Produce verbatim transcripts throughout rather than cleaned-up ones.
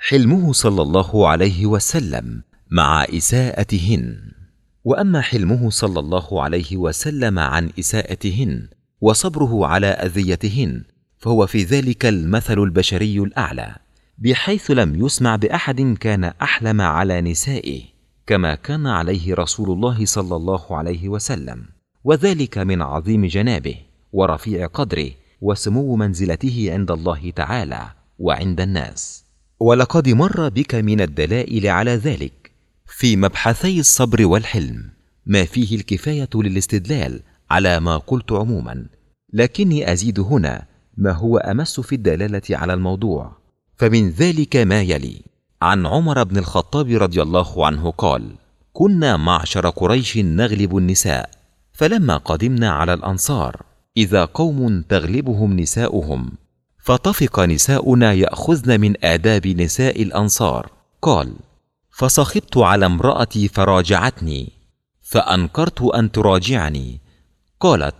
حلمه صلى الله عليه وسلم مع إساءتهن. وأما حلمه صلى الله عليه وسلم عن إساءتهن وصبره على أذيتهن فهو في ذلك المثل البشري الأعلى، بحيث لم يسمع بأحد كان أحلم على نسائه كما كان عليه رسول الله صلى الله عليه وسلم، وذلك من عظيم جنابه ورفيع قدره وسمو منزلته عند الله تعالى وعند الناس. ولقد مر بك من الدلائل على ذلك في مبحثي الصبر والحلم ما فيه الكفاية للاستدلال على ما قلت عموما، لكني أزيد هنا ما هو أمس في الدلالة على الموضوع. فمن ذلك ما يلي: عن عمر بن الخطاب رضي الله عنه قال: كنا معشر قريش نغلب النساء، فلما قدمنا على الأنصار إذا قوم تغلبهم نساؤهم، فطفق نساؤنا يأخذن من آداب نساء الأنصار. قال: فصخبت على امرأتي فراجعتني، فأنكرت أن تراجعني. قالت: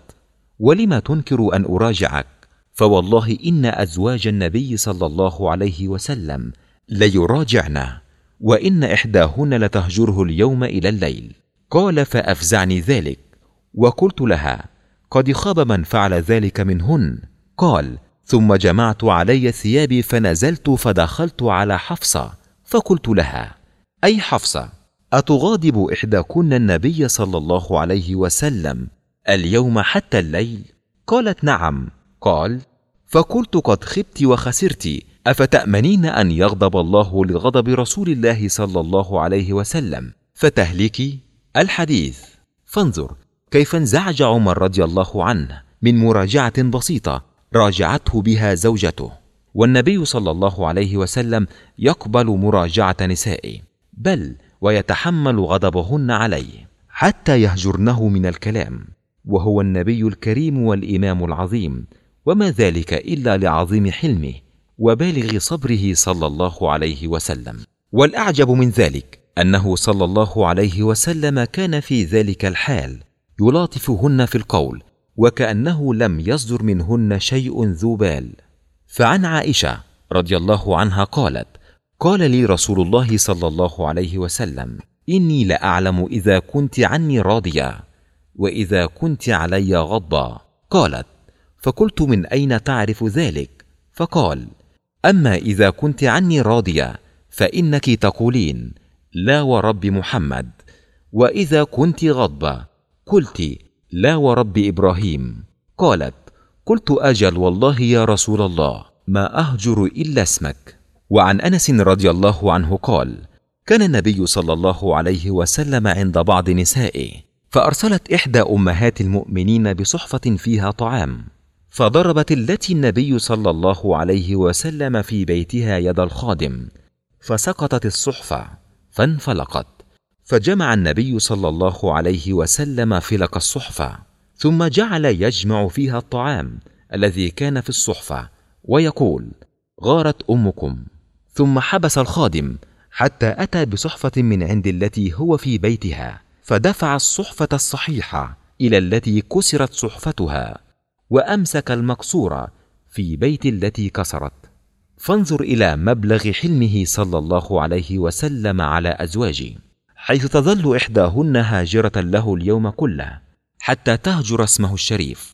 ولم تنكر أن أراجعك؟ فوالله إن أزواج النبي صلى الله عليه وسلم ليراجعنا، وإن إحداهن لتهجره اليوم إلى الليل. قال: فأفزعني ذلك، وقلت لها: قد خاب من فعل ذلك منهن. قال: ثم جمعت علي ثيابي فنزلت فدخلت على حفصة، فقلت لها: أي حفصة، أتغاضب إحداكن النبي صلى الله عليه وسلم اليوم حتى الليل؟ قالت: نعم. قال: فقلت: قد خبت وخسرت، أفتأمنين أن يغضب الله لغضب رسول الله صلى الله عليه وسلم فتهلكي؟ الحديث. فانظر كيف انزعج عمر رضي الله عنه من مراجعة بسيطة راجعته بها زوجته، والنبي صلى الله عليه وسلم يقبل مراجعة نسائه، بل ويتحمل غضبهن عليه حتى يهجرنه من الكلام، وهو النبي الكريم والإمام العظيم، وما ذلك إلا لعظيم حلمه وبالغ صبره صلى الله عليه وسلم. والأعجب من ذلك أنه صلى الله عليه وسلم كان في ذلك الحال يلاطفهن في القول، وكأنه لم يصدر منهن شيء ذو بال. فعن عائشة رضي الله عنها قالت: قال لي رسول الله صلى الله عليه وسلم: إني لأعلم إذا كنت عني راضية وإذا كنت علي غضبا. قالت: فقلت: من أين تعرف ذلك؟ فقال: أما إذا كنت عني راضية فإنك تقولين: لا ورب محمد، وإذا كنت غضبة قلت: لا ورب إبراهيم. قالت: قلت: أجل والله يا رسول الله ما أهجر إلا اسمك. وعن أنس رضي الله عنه قال: كان النبي صلى الله عليه وسلم عند بعض نسائه، فأرسلت إحدى أمهات المؤمنين بصحفة فيها طعام، فضربت التي النبي صلى الله عليه وسلم في بيتها يد الخادم، فسقطت الصحفة فانفلقت، فجمع النبي صلى الله عليه وسلم فلق الصحفة، ثم جعل يجمع فيها الطعام الذي كان في الصحفة ويقول: غارت أمكم. ثم حبس الخادم حتى أتى بصحفة من عند التي هو في بيتها، فدفع الصحفة الصحيحة إلى التي كسرت صحفتها، وأمسك المكسورة في بيت التي كسرت. فانظر إلى مبلغ حلمه صلى الله عليه وسلم على أزواجه، حيث تظل إحداهن هاجرة له اليوم كله حتى تهجر اسمه الشريف،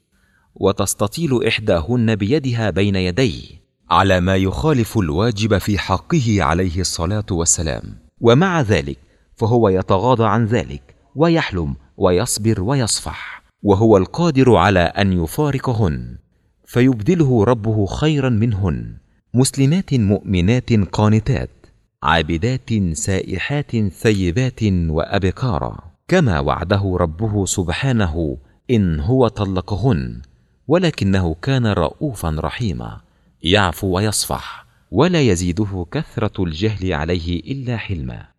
وتستطيل إحداهن بيدها بين يديه على ما يخالف الواجب في حقه عليه الصلاة والسلام، ومع ذلك فهو يتغاضى عن ذلك ويحلم ويصبر ويصفح، وهو القادر على أن يفارقهن فيبدله ربه خيرا منهن، مسلمات مؤمنات قانتات عابدات سائحات ثيبات وأبكارا، كما وعده ربه سبحانه إن هو طلقهن، ولكنه كان رؤوفا رحيما يعفو ويصفح، ولا يزيده كثرة الجهل عليه إلا حلما.